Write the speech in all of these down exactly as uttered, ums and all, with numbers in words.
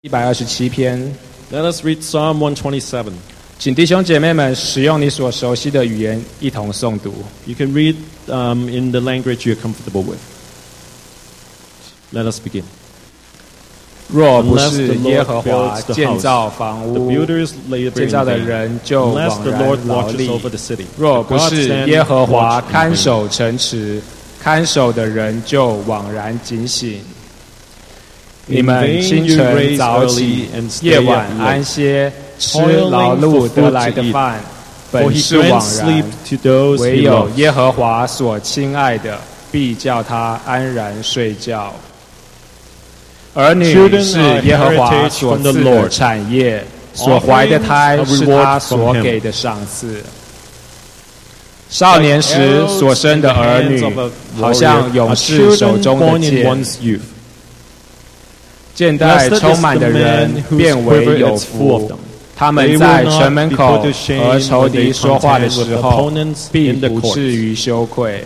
一百二十七篇。 Let us read Psalm one twenty-seven. 请弟兄姐妹们使用你所熟悉的语言一同诵读。 You can read um, in the language you're comfortable with. Let us begin. 若不是耶和华建造房屋， the 建造的人就枉然劳力。 the 若不是耶和华看守城池，看守的人就枉然警醒。 你们清晨早起，夜晚安歇，吃劳碌得来的饭，本是枉然。唯有耶和华所亲爱的，必叫他安然睡觉。儿女是耶和华所赐的产业，所怀的胎是他所给的赏赐。少年时所生的儿女，好像勇士手中的剑。 剑带充满的人变为有福，他们在城门口和仇敌说话的时候，必不至于羞愧。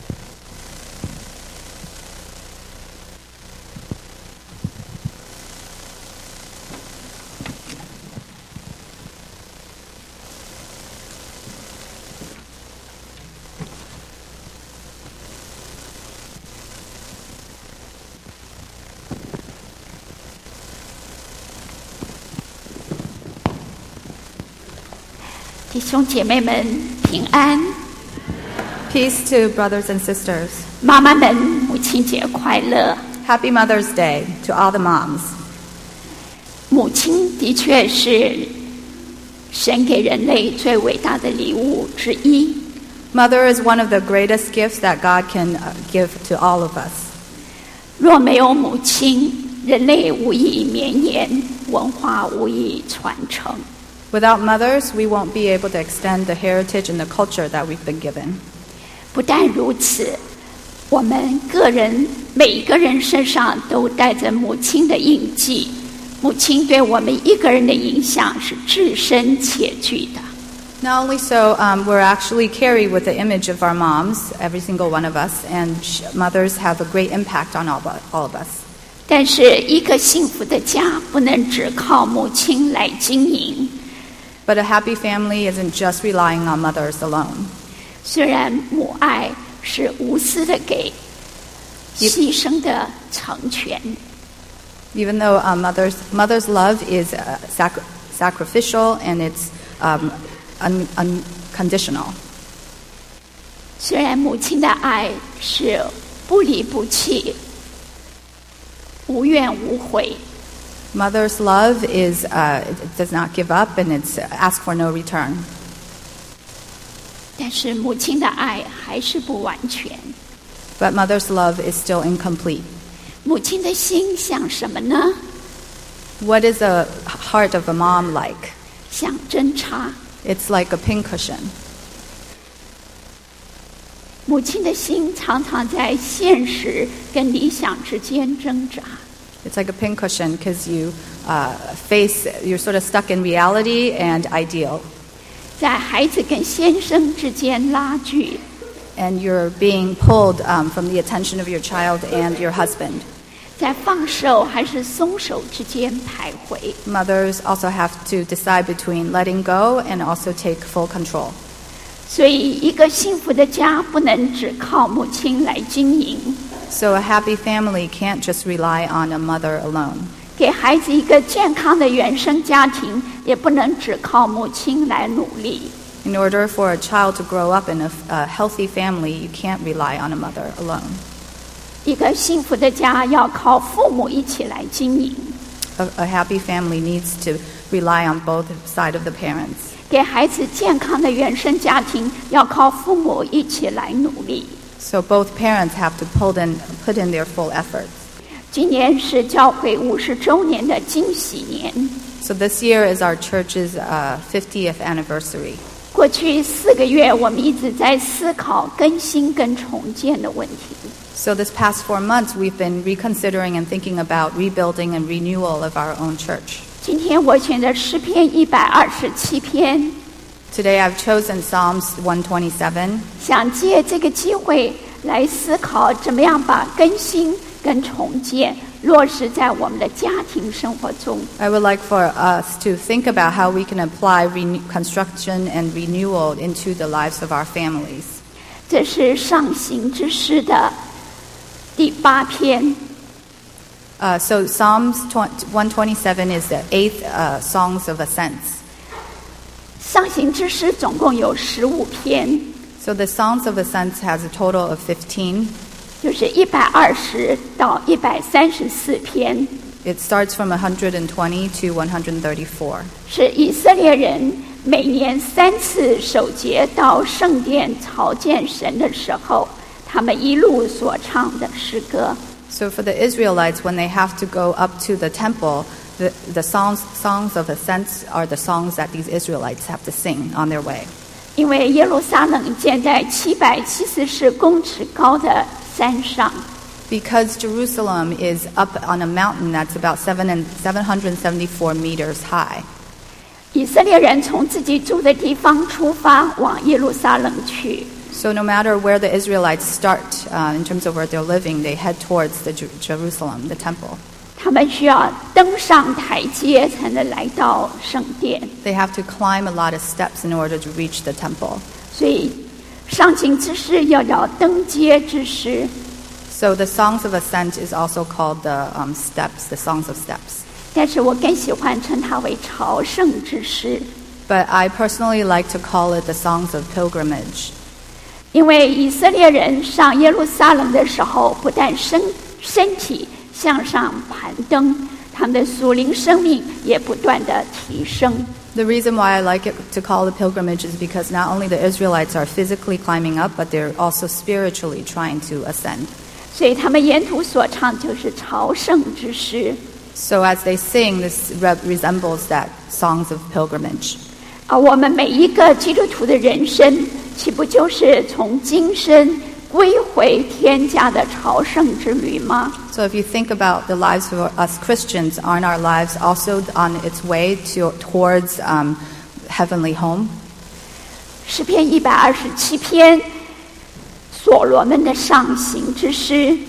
弟兄姐妹们平安 Peace to brothers and sisters. 妈妈们母亲节快乐 Happy Mother's Day to all the moms. 母亲的确是神给人类最伟大的礼物之一 Mother is one of the greatest gifts that God can give to all of us. 若没有母亲，人类无以绵延，文化无以传承 Without mothers, we won't be able to extend the heritage and the culture that we've been given. 不但如此，我们个人每一个人身上都带着母亲的印记。母亲对我们一个人的影响是至深且巨的。 Not only so, um, we're actually carried with the image of our moms, every single one of us, and mothers have a great impact on all, all of us. 但是，一个幸福的家不能只靠母亲来经营。 But a happy family isn't just relying on mothers alone. 虽然母爱是无私的给，牺牲的成全。 Even though uh, mother's mother's love is uh, sac- sacrificial and it's um, un- unconditional. 虽然母亲的爱是不离不弃，无怨无悔。 Mother's love is uh, it does not give up and it's ask for no return. 但是母亲的爱还是不完全。 But mother's love is still incomplete. 母亲的心像什么呢？ What is the heart of a mom like? 像针插。 It's like a pincushion. 母亲的心常常在现实跟理想之间挣扎。 It's like a pincushion because you uh, face, you're sort of stuck in reality and ideal. 在孩子跟先生之间拉锯。 And you're being pulled um, from the attention of your child and your husband. 在放手还是松手之间徘徊。 Mothers also have to decide between letting go and also take full control. 所以，一个幸福的家不能只靠母亲来经营。 So a happy family can't just rely on a mother alone. 给孩子一个健康的原生家庭，也不能只靠母亲来努力。 In order for a child to grow up in a, a healthy family, you can't rely on a mother alone. 一个幸福的家要靠父母一起来经营。 A, a happy family needs to rely on both sides of the parents. 给孩子健康的原生家庭，要靠父母一起来努力。 So both parents have to pull in, put in their full efforts. 今年是教会五十周年的惊喜年。 So this year is our church's uh, fiftieth anniversary. 过去四个月，我们一直在思考更新跟重建的问题。 So this past four months, we've been reconsidering and thinking about rebuilding and renewal of our own church. 今天我选的诗篇一百二十七篇。 Today I've chosen Psalms one twenty-seven. 想借这个机会来思考，怎么样把更新跟重建落实在我们的家庭生活中。 I would like for us to think about how we can apply renew- construction and renewal into the lives of our families. 这是上行之诗的第八篇。 Uh, so Psalms one twenty-seven is the eighth uh, Songs of Ascents. 上行之诗总共有十五篇， So the Songs of Ascents has a total of fifteen. 就是一百二十到一百三十四篇， It starts from one hundred twenty to one hundred thirty-four. 是以色列人每年三次守节到圣殿朝见神的时候，他们一路所唱的诗歌。 So for the Israelites, when they have to go up to the temple, the, the songs, songs of ascents are the songs that these Israelites have to sing on their way. 因为耶路撒冷建在七百七十四公尺高的山上， Because Jerusalem is up on a mountain that's about seven and seven hundred seventy-four meters high. 以色列人从自己住的地方出发，往耶路撒冷去。 So no matter where the Israelites start uh, in terms of where they're living, they head towards the Jer- Jerusalem, the temple. 他们需要登上台阶才能来到圣殿， They have to climb a lot of steps in order to reach the temple. 所以上行之诗要叫登阶之诗。 So the Songs of Ascent is also called the um, steps, the Songs of Steps. 但是我更喜欢称它为朝圣之诗， But I personally like to call it the Songs of Pilgrimage. 因为以色列人上耶路撒冷的时候，不但身身体向上攀登，他们的属灵生命也不断的提升。 The reason why I like it to call it pilgrimage is because not only the Israelites are physically climbing up, but they're also spiritually trying to ascend. 所以他们沿途所唱就是朝圣之诗。 So as they sing, this re- resembles that songs of pilgrimage. 而我们每一个基督徒的人生，岂不就是从今生归回天家的朝圣之旅吗？ So if you think about the lives of us Christians, aren't our lives also on its way to, towards um, heavenly home? 诗篇一百二十七篇，所罗门的上行之诗。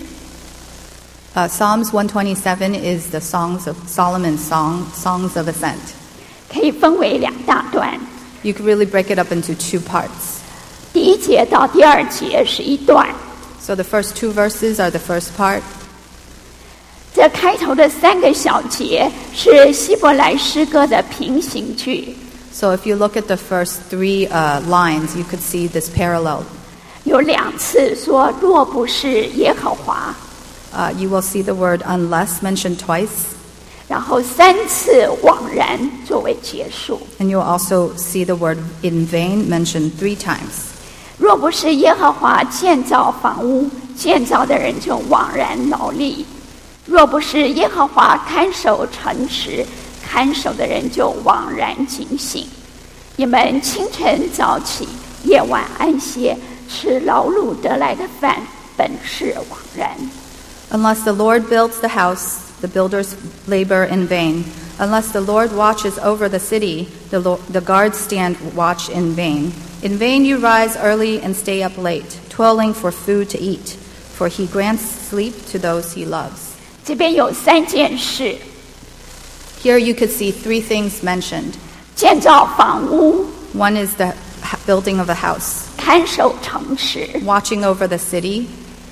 Uh, Psalms one twenty-seven is the songs of Solomon's song, songs of ascent. 可以分为两大段， You could really break it up into two parts. 第一节到第二节是一段， So the first two verses are the first part. 这开头的三个小节是希伯来诗歌的平行句， So if you look at the first three uh, lines, you could see this parallel. 有两次说若不是耶和华， Uh, you will see the word unless mentioned twice, 然后三次枉然作为结束。 and you'll also see the word in vain mentioned three times. 若不是耶和华建造房屋，建造的人就枉然劳力；若不是耶和华看守城池，看守的人就枉然警醒。你们清晨早起，夜晚安歇，吃劳碌得来的饭，本是枉然。 Unless the Lord builds the house, the builders labor in vain. Unless the Lord watches over the city, the, Lo- the guards stand watch in vain. In vain you rise early and stay up late, toiling for food to eat, for he grants sleep to those he loves. 这边有三件事： Here you could see three things mentioned. 建造房屋、 One is the ha- building of a house, 看守城池、 watching over the city,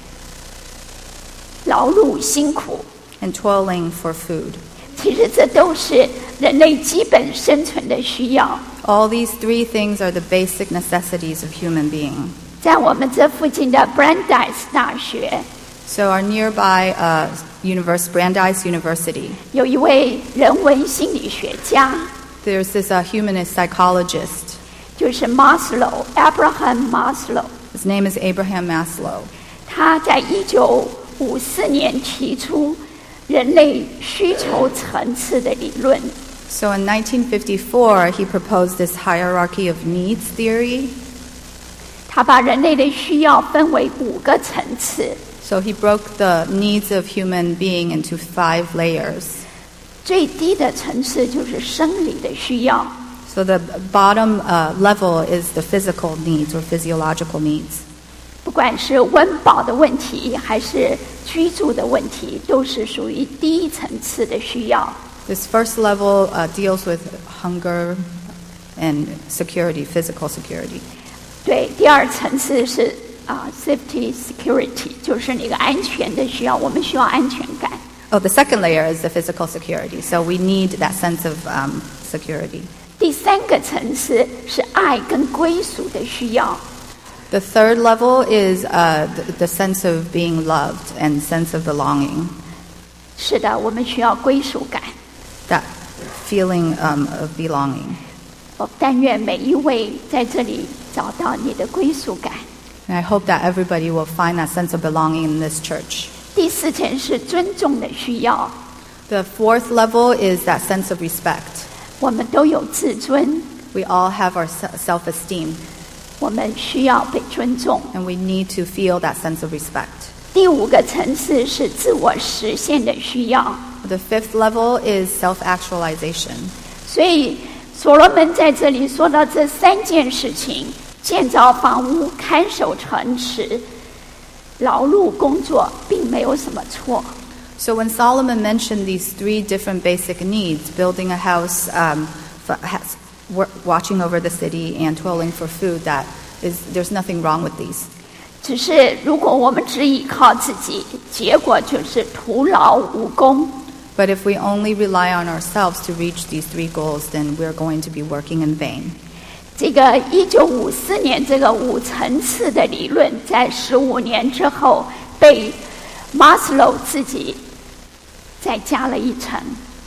劳碌辛苦。 and toiling for food. 其实这都是人类基本生存的需要。 All these three things are the basic necessities of human being. 在我们这附近的 Brandeis 大学， So our nearby uh, universe, Brandeis University, 有一位人文心理学家， there's this uh, humanist psychologist. 就是 Maslow Abraham Maslow。 His name is Abraham Maslow. 他在一九五四年提出人类需求层次的理论。 So in nineteen fifty-four, he proposed this hierarchy of needs theory. 他把人类的需要分为五个层次， So he broke the needs of human being into five layers. 最低的层次就是生理的需要， So the bottom uh, level is the physical needs or physiological needs. 不管是温饱的问题还是居住的问题，都是属于低一层次的需要。 This first level uh, deals with hunger and security, physical security. 对，第二层次是啊、uh, safety security， 就是那个安全的需要，我们需要安全感。 Oh, the second layer is the physical security. So we need that sense of um, security. 第三个层次是爱跟归属的需要。 The third level is uh, the, the sense of being loved and sense of belonging. 是的，我们需要归属感。 That feeling um, of belonging. 我但愿每一位在这里找到你的归属感。 And I hope that everybody will find that sense of belonging in this church. 第四层是尊重的需要。 The fourth level is that sense of respect. 我们都有自尊， We all have our self-esteem, 我们需要被尊重。 and we need to feel that sense of respect. 第五个层次是自我实现的需要。 The fifth level is self-actualization. 所以所罗门在这里说到这三件事情：建造房屋、看守城池、劳碌工作，并没有什么错。 So when Solomon mentioned these three different basic needs, building a house, um, f- has, w- watching over the city, and toiling for food, that is, there's nothing wrong with these. 只是如果我们只依靠自己，结果就是徒劳无功。 But if we only rely on ourselves to reach these three goals, then we're going to be working in vain. 这个一九五四年这个五层次的理论，在十五年之后被马斯洛自己再加了一层。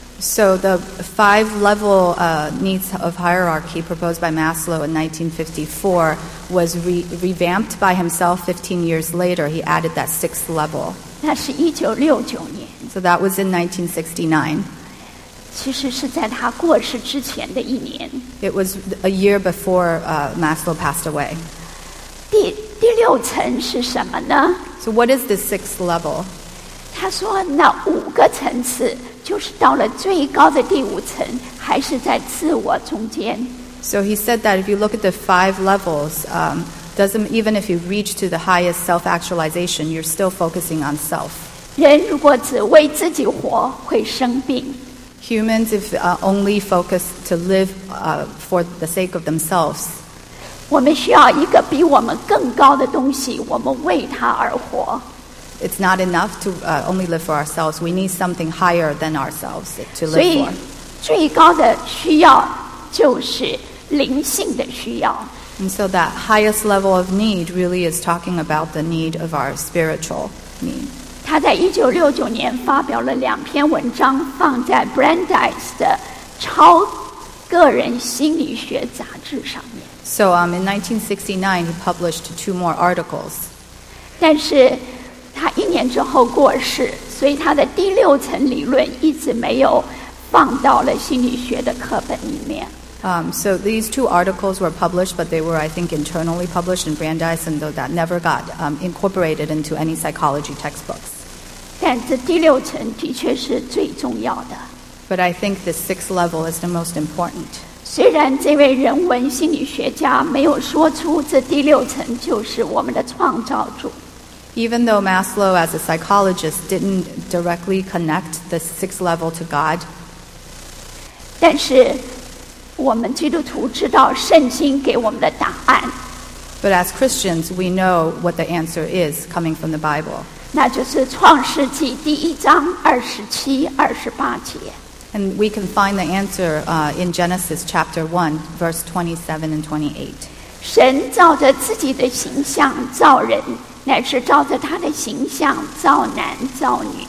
So the five-level uh, needs of hierarchy proposed by Maslow in nineteen fifty-four was re- revamped by himself fifteen years later. He added that sixth level. 那是一九六九年， So that was in nineteen sixty-nine. 其实是在他过世之前的一年。 It was a year before uh, Maslow passed away. 第第六层是什么呢？ So what is this sixth level? 他说那五个层次就是到了最高的第五层，还是在自我中间。 So he said that if you look at the five levels, um, doesn't even if you reach to the highest self-actualization, you're still focusing on self. 人如果只为自己活，会生病。 Humans, if uh, only focus to live uh, for the sake of themselves, 我们需要一个比我们更高的东西，我们为它而活。 it's not enough to uh, only live for ourselves. We need something higher than ourselves to 所 live 以 for. 最高的需要就是灵性的需要。 And so that highest level of need really is talking about the need of our spiritual need. 他在一九六九年发表了两篇文章，放在 Brandeis 的超个人心理学杂志上面。 So um, in nineteen sixty-nine, he published two more articles. 但是他一年之后过世，所以他的第六层理论一直没有放到了心理学的课本里面。 Um, so these two articles were published, but they were, I think, internally published in Brandeis, and though that never got um, incorporated into any psychology textbooks. 但这第六层的确是最重要的。 But I think the sixth level is the most important. 虽然这位人文心理学家没有说出这第六层就是我们的创造主， Even though Maslow, as a psychologist, didn't directly connect the sixth level to God, 但是我们基督徒知道圣经给我们的答案， but as Christians, we know what the answer is coming from the Bible. 那就是创世纪第一章二十七、二十八节。 And we can find the answer uh, in Genesis chapter one, verse twenty-seven and twenty-eight. 神照着自己的形象造人，乃是照着他的形象造男造女。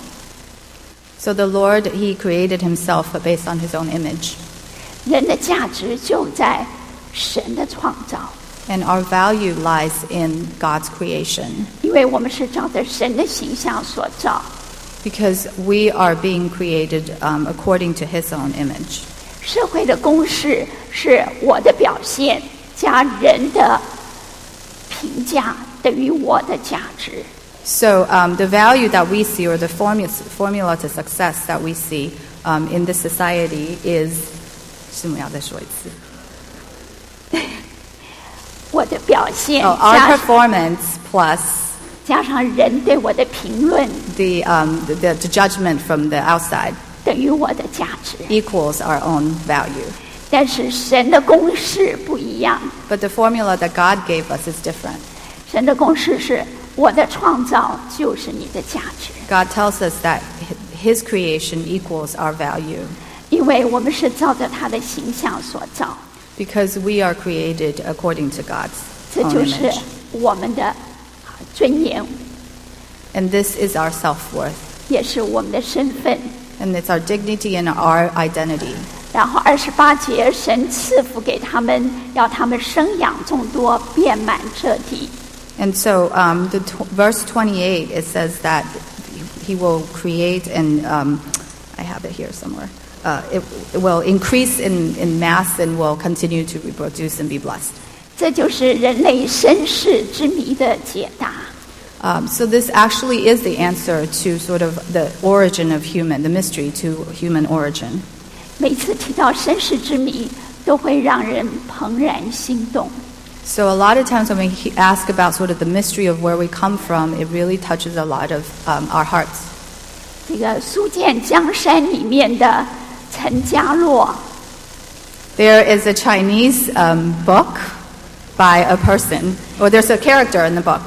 So the Lord, He created Himself based on His own image. 人的价值就在神的创造， And our value lies in God's creation 因为我们是照着神的形象所造。 because we are being created um, according to His own image. 社会的公式是我的表现加人的评价等于我的价值。 So um, the value that we see, or the formula, formula to success that we see um, in this society is 是不是要再说一次我的表现 Oh, our 加 performance plus 加上人对我的评论， the, um, the, the judgment from the outside 等于我的价值。 equals our own value. 但是神的公式不一样， But the formula that God gave us is different. 神的公式是我的创造就是你的价值， God tells us that His creation equals our value 因为我们是照着他的形象所造， because we are created according to God's 这 own 就是 image. 我们的尊严， And this is our self-worth. 也是我们的身份。 And it's our dignity and our identity. 然后二十八节，神赐福给他们，要他们生养众多，遍满这地。 And so, um, the tw- verse twenty-eight, it says that He will create and, um, I have it here somewhere, uh, it, it will increase in, in mass and will continue to reproduce and be blessed. 这就是人类身世之谜的解答。 Um, so this actually is the answer to sort of the origin of human, the mystery to human origin. 每次提到身世之谜，都会让人怦然心动。 So a lot of times when we he- ask about sort of the mystery of where we come from, it really touches a lot of um, our hearts. 这个《苏建江山》里面的陈家洛， There is a Chinese um, book by a person, or there's a character in the book.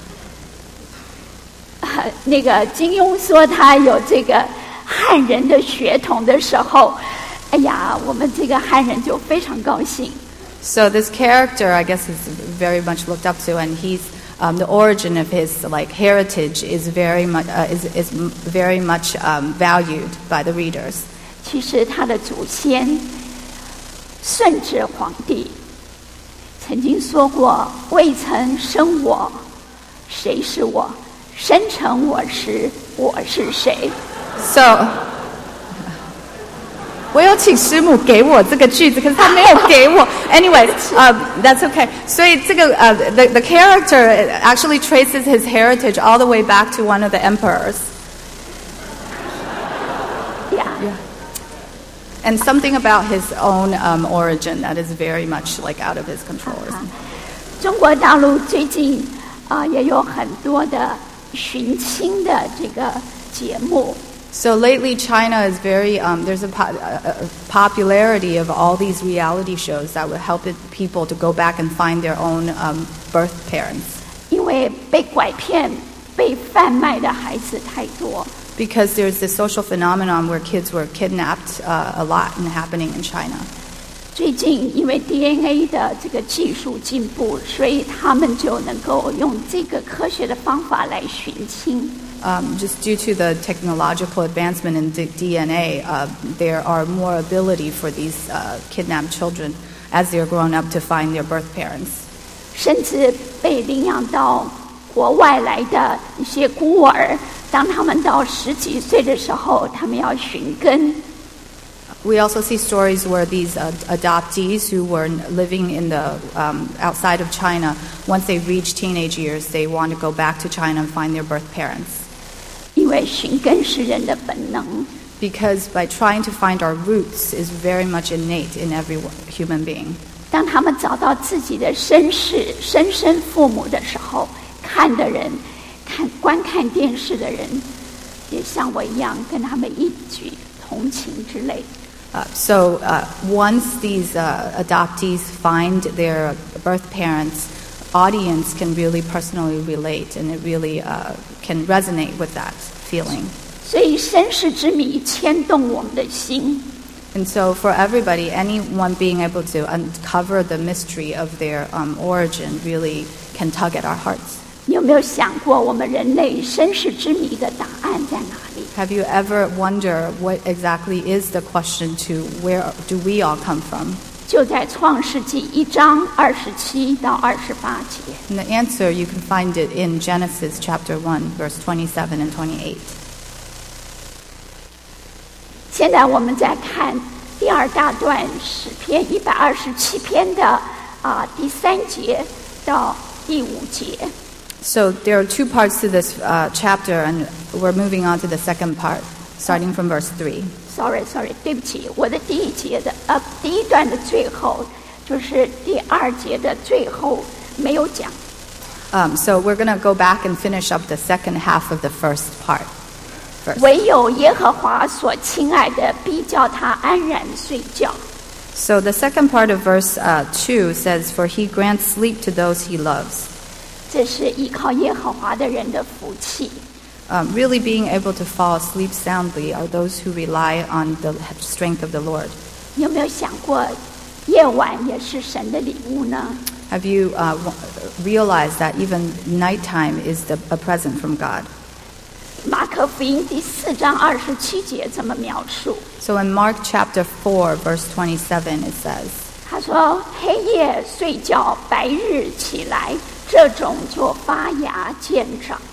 呃那个金庸说他有这个汉人的血统的时候，哎呀，我们这个汉人就非常高兴。 So this character, I guess, is very much looked up to, and he's um, the origin of his like heritage is very much uh, is is m- very much um, valued by the readers. 其实他的祖先顺治皇帝曾经说过：“未曾生我，谁是我？生成我时，我是谁？” So 我有请师母给我这个句子，可是他没有给我。Anyway, uh, that's okay. 所以这个 uh, the the character actually traces his heritage all the way back to one of the emperors, 呀， and something about his own um, origin that is very much like out of his control. 中国大陆最近啊、也有很多的寻亲的这个节目。 So lately, China is very um, there's a, po- a a popularity of all these reality shows that would help it, people to go back and find their own um, birth parents. 因为被拐骗、被贩卖的孩子太多， Because there's this social phenomenon where kids were kidnapped uh, a lot and happening in China. 最近因为 D N A 的这个技术进步，所以他们就能够用这个科学的方法来寻亲。 Um, just due to the technological advancement in d- D N A, uh, there are more ability for these uh, kidnapped children as they're grown up to find their birth parents. 甚至被领养到国外来的一些孤儿，当他们到十几岁的时候，他们要寻根。 We also see stories where these uh, adoptees who were living in the um, outside of China, once they reach teenage years, they want to go back to China and find their birth parents. 因为寻根是人的本能， Because by trying to find our roots is very much innate in every human being. 当他们找到自己的身世、生身父母的时候，看的人、看观看电视的人，也像我一样跟他们一举同情之类。 Uh, so uh, once these uh, adoptees find their birth parents, audience can really personally relate, and it really uh, can resonate with that feeling. 所以身世之谜牵动我们的心。 And so for everybody, anyone being able to uncover the mystery of their um, origin really can tug at our hearts. 你有没有想过，我们人类身世之谜的答案在哪里？ Have you ever wondered what exactly is the question to where do we all come from? 就在创世纪一章二十七到二十八节。 And the answer, you can find it in Genesis chapter one, verse twenty-seven and twenty-eight. 现在我们再看第二大段诗篇一百二十七篇的啊第三节到第五节。 So there are two parts to this uh, chapter, and we're moving on to the second part, starting from verse three. Sorry, sorry， 对不起，我的第一节的呃第一段的最后就是第二节的最后没有讲。 Um, so we're going to go back and finish up the second half of the first part. First. 唯有耶和华所亲爱的，必叫他安然睡觉。 So the second part of verse uh, two says, "For he grants sleep to those he loves." 这是依靠耶和华的人的福气。 Um, really being able to fall asleep soundly are those who rely on the strength of the Lord. 你有没有想过，夜晚也是神的礼物呢？ Have you uh, realized that even nighttime is the, a present from God? 马可福音第四章二十七节这么描述。 So in Mark chapter four, verse twenty-seven, it says, 他说：“黑夜睡觉，白日起来，这种就发芽见长。”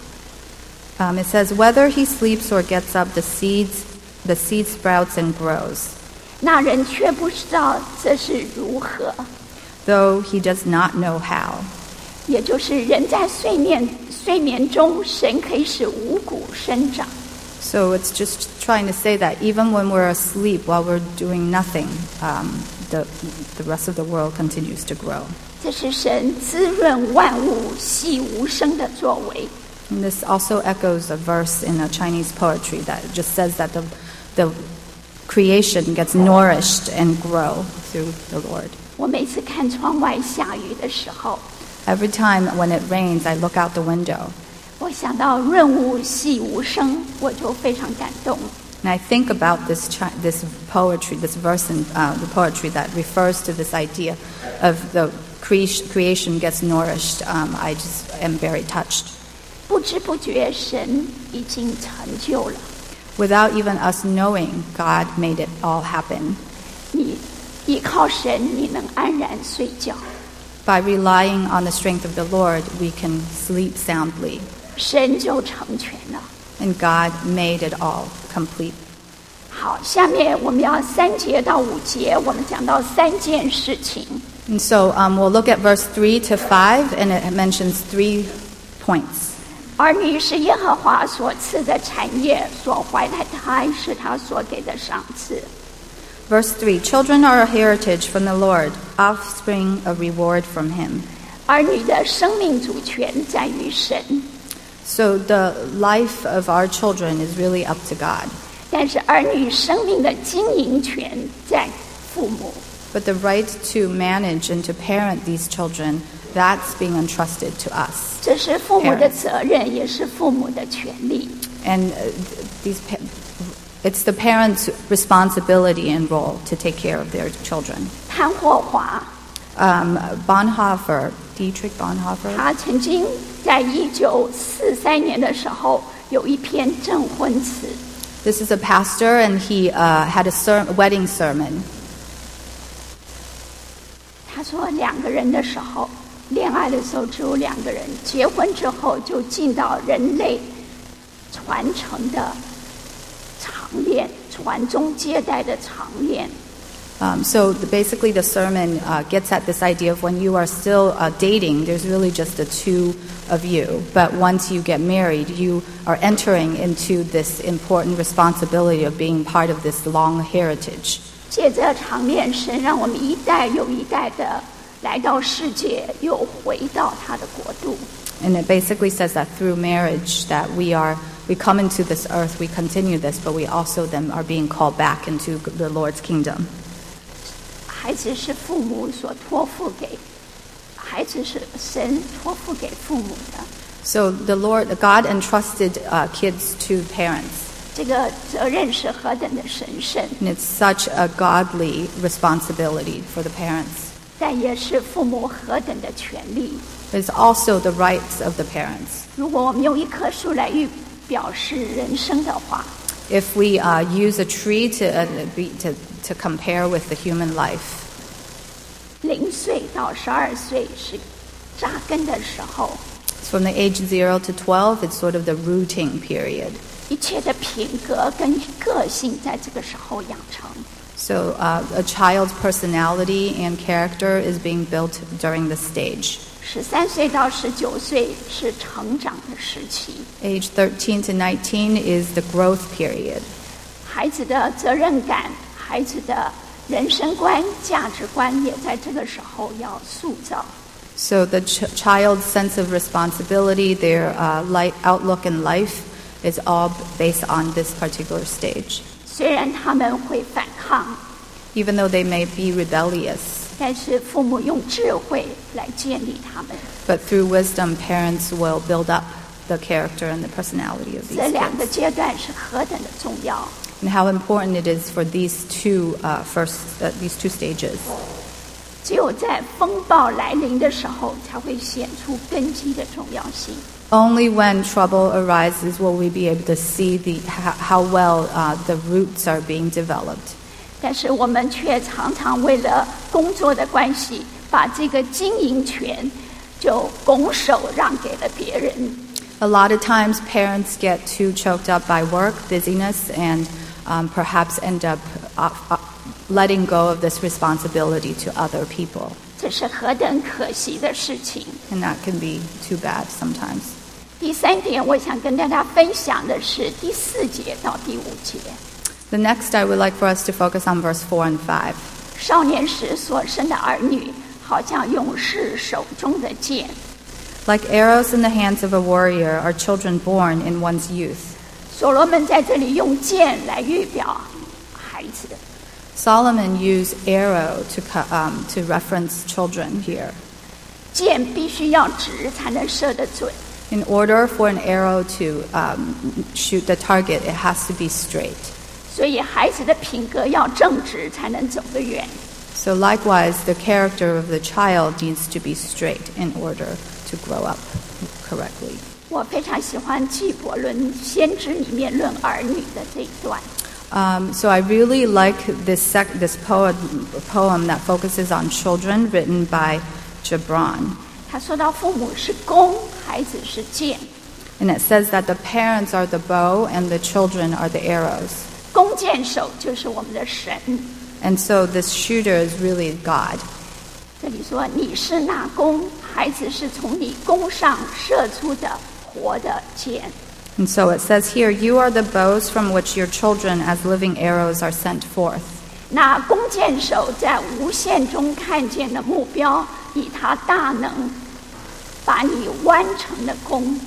um, it says, "Whether he sleeps or gets up, the seeds, the seed sprouts and grows. 那人却不知道这是如何。 Though he does not know how." 也就是人在睡眠睡眠中，神可以使五谷生长。 So it's just trying to say that even when we're asleep, while we're doing nothing, um, the, the rest of the world continues to grow. 这是神滋润万物、细无声的作为。 And this also echoes a verse in a Chinese poetry that just says that the, the creation gets nourished and grow through the Lord. 我每次看窗外下雨的时候， Every time when it rains, I look out the window 我想到润物细无声，我就非常感动。 and I think about this chi- this poetry, this verse in uh, the poetry that refers to this idea of the cre- creation gets nourished. Um, I just am very touched. 不知不觉，神已经成就了。 Without even us knowing, God made it all happen. 你依靠神，你能安然睡觉。 By relying on the strength of the Lord, we can sleep soundly. 神就成全了。 And God made it all complete. 好，下面我们要三节到五节，我们讲到三件事情。 And so um, we'll look at verse three to five, and it mentions three points. 儿女是耶和华所赐的产业，所怀的胎是他所给的赏赐。 Verse three, "Children are a heritage from the Lord, offspring a reward from him." 儿女的生命主权在于神， So the life of our children is really up to God. 但是儿女生命的经营权在父母。 But the right to manage and to parent these children, that's being entrusted to us. 这是父母的责任，也是父母的权利。 And uh, these pa- it's the parents' responsibility and role to take care of their children. 潘霍华， Um, Bonhoeffer, Dietrich Bonhoeffer, 他曾经在一九四三年的时候有一篇证婚词。 this is a pastor, and he uh, had a ser- wedding sermon. 他说，两个人的时候，恋爱的时候只有两个人，结婚之后就进到人类传承的长链，传宗接代的长链。 Um, so the, basically the sermon uh, gets at this idea of when you are still uh, dating, there's really just the two of you. But once you get married, you are entering into this important responsibility of being part of this long heritage. 借着长链，神让我们一代又一代的来到世界，又回到他的国度。 And it basically says that through marriage that we are we come into this earth, we continue this, but we also then are being called back into the Lord's kingdom. 孩子是父母所托付给，孩子是神托付给父母的。 So the Lord, God entrusted uh, kids to parents. 这个责任是何等的神圣， And it's such a godly responsibility for the parents. 但也是父母何等的权利。 It's also the rights of the parents. 如果我们用一棵树来预表示人生的话， If we uh, use a tree to, uh, be, to, to compare with the human life, 零岁到十二岁是扎根的时候， from the age zero to twelve, it's sort of the rooting period. 一切的品格跟个性在这个时候养成。 So uh, a child's personality and character is being built during this stage. 十三岁到十九岁是成长的时期， Age thirteen to nineteen is the growth period. 孩子的责任感、孩子的人生观、价值观也在这个时候要塑造。 So the ch- child's sense of responsibility, their uh, light outlook in life, is all based on this particular stage. 虽然他们会反抗， Even though they may be rebellious, 但是父母用智慧来建立他们。 but through wisdom, parents will build up the character and the personality of these 这两个 kids. 阶段是何等的重要！ And how important it is for these two uh, first, uh, these two stages. 只有在风暴来临的时候，才会显出根基的重要性。 Only when trouble arises will we be able to see the, how, how well uh, the roots are being developed. 但是我们却常常为了工作的关系，把这个经营权就拱手让给了别人。 A lot of times parents get too choked up by work, busyness, and um, perhaps end up uh, uh, letting go of this responsibility to other people. 这是何等可惜的事情！ And that can be too bad sometimes. 第三点，我想跟大家分享的是第四节到第五节。 The next, I would like for us to focus on verse four and five. 少年时所生的儿女，好像勇士手中的剑。 Like arrows in the hands of a warrior are children born in one's youth. 所罗门在这里用剑来预表孩子。 Solomon used arrow to, co- um, to reference children here. 箭必须要直才能射得准。 In order for an arrow to um, shoot the target, it has to be straight. 所以孩子的品格要正直才能走得远。 So likewise, the character of the child needs to be straight in order to grow up correctly. 我非常喜欢纪伯伦先知里面论儿女的这一段。 Um, so I really like this sec- this poem, poem that focuses on children, written by Gibran. 他说到父母是弓，孩子是箭。 And it says that the parents are the bow and the children are the arrows. 弓箭手就是我们的神。 And so this shooter is really God. 这里说你是那弓，孩子是从你弓上射出的活的箭。 And so it says here, you are the bows from which your children as living arrows are sent forth. 那弓箭手在无限中看见了目标，以他大能把你弯成了弓。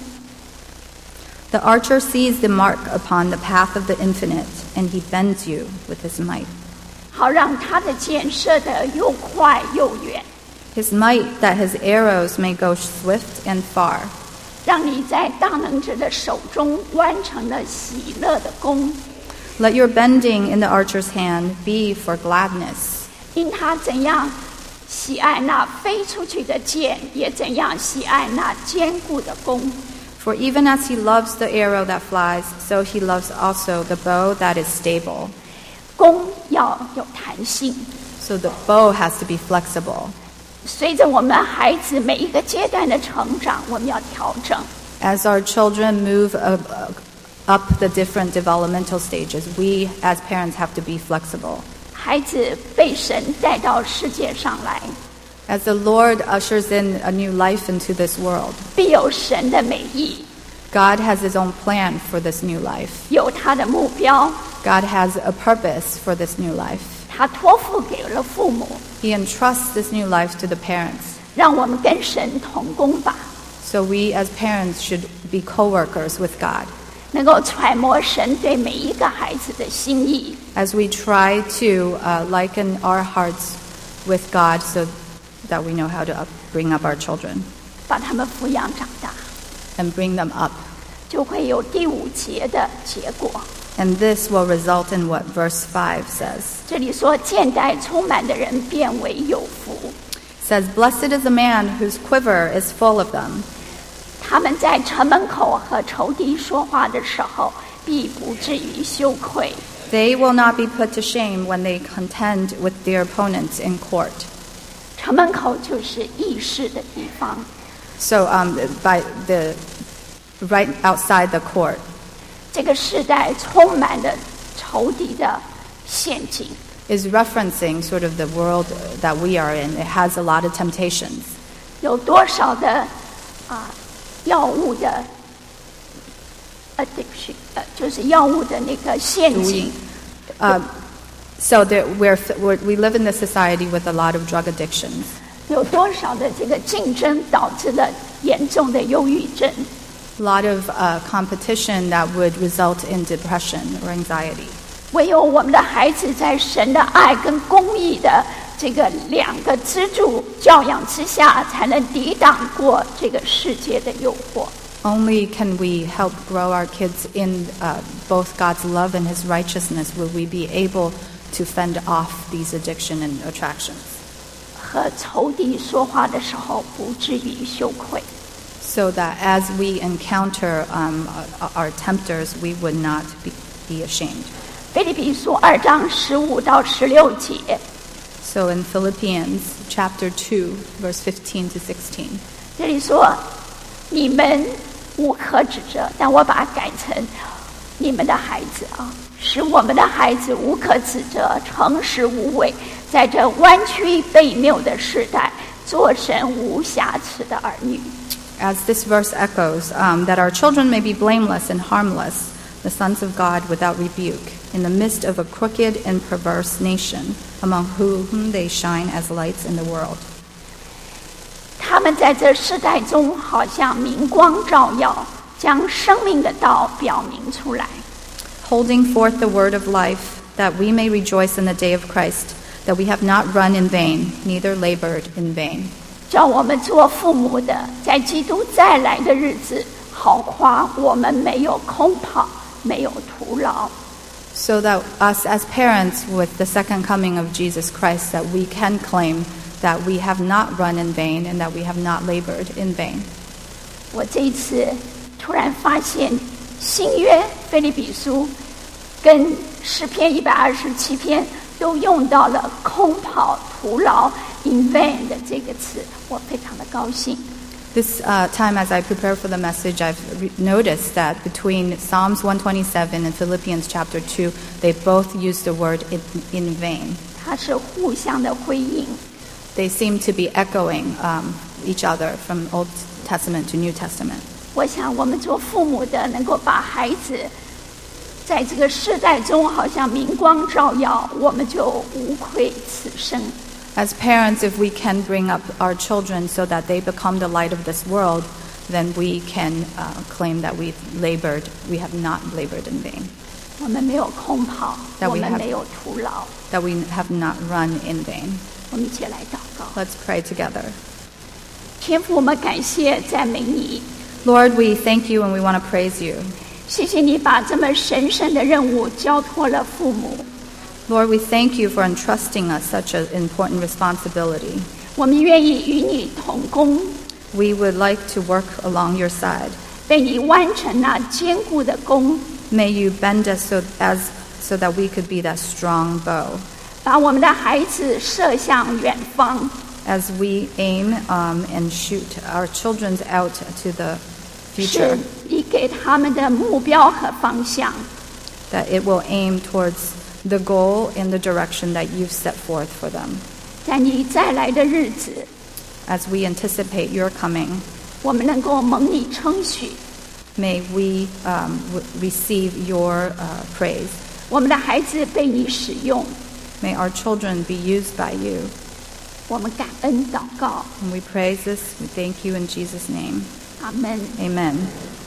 The archer sees the mark upon the path of the infinite, and he bends you with his might. 好让他的箭射得又快又远， His might that his arrows may go swift and far. 让你在大能者的手中弯成了喜乐的弓。 Let your bending in the archer's hand be for gladness. 因他怎样喜爱那飞出去的箭，也怎样喜爱那坚固的弓。 For even as he loves the arrow that flies, so he loves also the bow that is stable. 弓要有弹性， So the bow has to be flexible. 随着我们孩子每一个阶段的成长，我们要调整。 As our children move up, up the different developmental stages, we as parents have to be flexible. 孩子被神带到世界上来， As the Lord ushers in a new life into this world, 必有神的美意， God has his own plan for this new life. 有他的目标， God has a purpose for this new life. 他托付给了父母， He entrusts this new life to the parents. 让我们跟神同工吧， So we as parents should be co-workers with God. 能够揣摩神对每一个孩子的心意， As we try to uh, liken our hearts with God so that we know how to up, bring up our children 把他们抚养长大， and bring them up. 就会有第五节的结果。 And this will result in what verse five says. 这里说，箭袋充满的人变为有福， It says, Blessed is the man whose quiver is full of them. 他们在城门口和仇敌说话的时候，必不至于羞愧。 They will not be put to shame when they contend with their opponents in court. 城门口就是议事的地方， So um, by the right outside the court. 这个时代充满了仇敌的陷阱， is referencing sort of the world that we are in. It has a lot of temptations. 有多少的啊药物的 addiction， 呃，就是药物的那个陷阱， Uh, So there, we're, we're, we live in this society with a lot of drug addictions. 有多少的这个竞争导致了严重的忧郁症？ A lot of uh, competition that would result in depression or anxiety. 唯有我们的孩子在神的爱跟公义的这个两个支柱教养之下，才能抵挡过这个世界的诱惑。 Only can we help grow our kids in uh, both God's love and His righteousness will we be able to fend off these addiction and attractions. 和仇敌说话的时候，不至于羞愧。 So that as we encounter um, our tempters, we would not be, be ashamed. 腓立比书二章十五到十六节， So in Philippians chapter two, verse fifteen to sixteen, 这里说你们无可指责，但我把它改成你们的孩子啊，使我们的孩子无可指责，诚实无伪，在这弯曲悖谬的时代，做神无瑕疵的儿女。 as this verse echoes, um, that our children may be blameless and harmless, the sons of God without rebuke, in the midst of a crooked and perverse nation, among whom they shine as lights in the world. 他们在这世代中好像明光照耀，将生命的道表明出来。 Holding forth the word of life, that we may rejoice in the day of Christ, that we have not run in vain, neither labored in vain. 叫我们做父母的，在基督再来的日子，好夸我们没有空跑，没有徒劳。 So that us as parents with the second coming of Jesus Christ, that we can claim that we have not run in vain and that we have not labored in vain. 我这一次突然发现，新约腓立比书跟诗篇一百二十七篇都用到了空跑、徒劳 in vain 的这个词，我非常的高兴。 This uh, time, as I prepare for the message, I've re- noticed that between Psalms one twenty-seven and Philippians chapter two, they both use the word in, in vain. 它是互相的回应。 They seem to be echoing um, each other from Old Testament to New Testament. 我想我们做父母的能够把孩子在这个世代中好像明光照耀，我们就无愧此生。 As parents, if we can bring up our children so that they become the light of this world, then we can uh, claim that we've labored, we have not labored in vain, 我们没有空跑， That 我 we 们 have- 没有徒劳。 that we have not run in vain. 我们一起来祷告。 Let's pray together. 天父，我们感谢赞美你， Lord, we thank you and we want to praise you. 谢谢你把这么神圣的任务交托了父母。 Lord, we thank you for entrusting us such an important responsibility. 我们愿意与你同工， We would like to work along your side. 被你完成那坚固的弓， May you bend us so, as, so that we could be that strong bow. 把我们的孩子射向远方。 As we aim um, and shoot our children out to the 是 future, 你给他们的目标和方向。 that it will aim towards the goal and the direction that you've set forth for them. 在你再来的日子， As we anticipate your coming, 我们能够蒙你称许， may we um, w- receive your uh, praise. 我们的孩子被你使用， May our children be used by you. 我们感恩祷告， And we praise this, we thank you in Jesus' name. 阿门。 Amen.